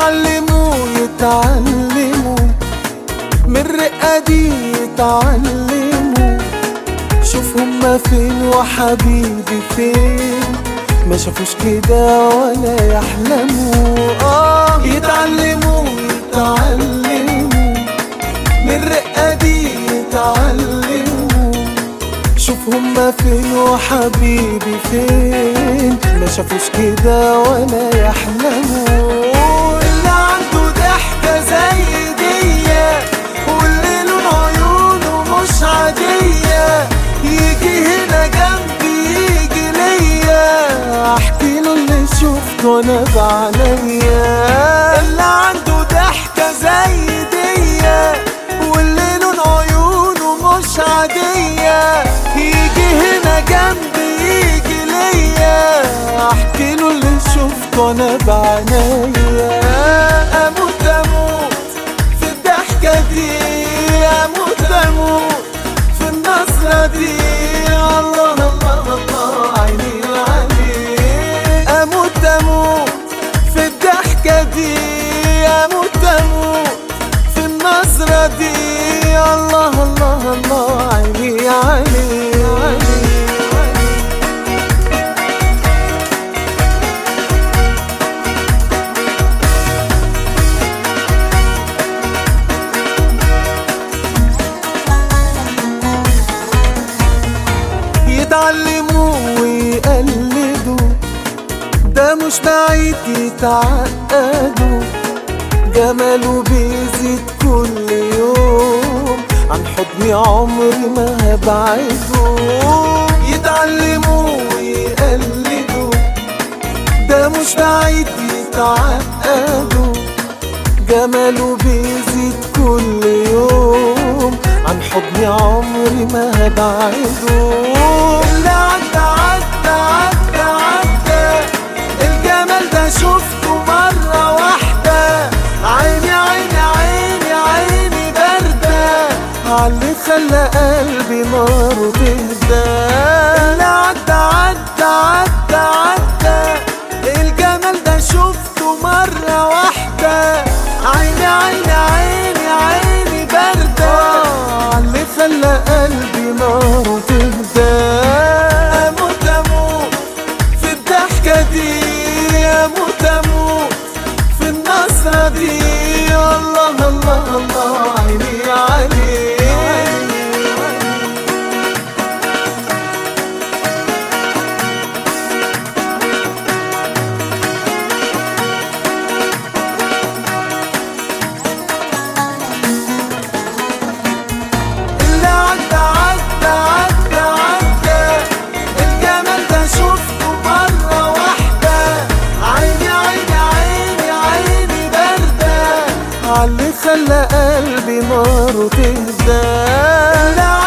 يتعلموا من الرقة دي يتعلموا. شوف هما فين وحبيبي فين، ما شافوش كده ولا يحلموا. يتعلموا من الرقة دي يتعلموا. شوف هما فين وحبيبي فين، ما شافوش كده ولا يحلموا. اللي عنده ضحكة زي دية، واللي لون عيونه مش عادية، يجي هنا جنبي يجي ليا، احكي له اللي شفته انا بعينيا. اللي عنده ضحكة زي دية، واللي لون عيونه مش عادية، يجي هنا جنبي يجي ليا، احكي له اللي شفته انا بعينيا. اموت في الضحكة دي، اموت في النظرة دي، الله الله الله عيني عليك. اموت في الضحكة دي، اموت في النظرة دي، الله الله الله عيني عليك. يتعلموا ويقلدوا، ده مش بعيد يتعقدوا، جماله بيزيد كل يوم، عن حضني عمري ما هبعده. يتعلموا ويقلدوا، ده مش بعيد يتعقدوا، جماله بيزيد كل يوم، عن حضني عمري ما هبعده. اللي عدى الجمال ده شفته مرة واحدة، عيني باردة عاللي خلى قلبي ناره تهدى. اللي عدى الجمال ده شفته مرة واحدة، عيني باردة عاللي خلى قلبي ناره تهدى. اموت في الضحكة دي، اموت في النظرة دي، الله الله الله عيني عليك. عاللي خلى قلبي ناره تهدى.